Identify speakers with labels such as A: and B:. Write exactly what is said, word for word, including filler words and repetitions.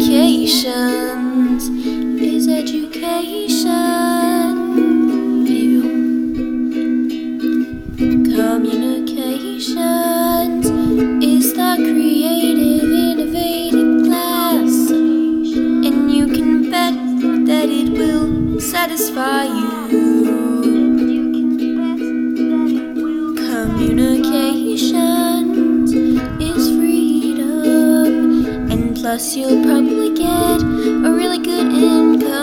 A: Communications is education. Ew. Communications is the creative, innovative class, and you can bet that it will satisfy you. Communications is freedom, and plus you'll probably get a really good income.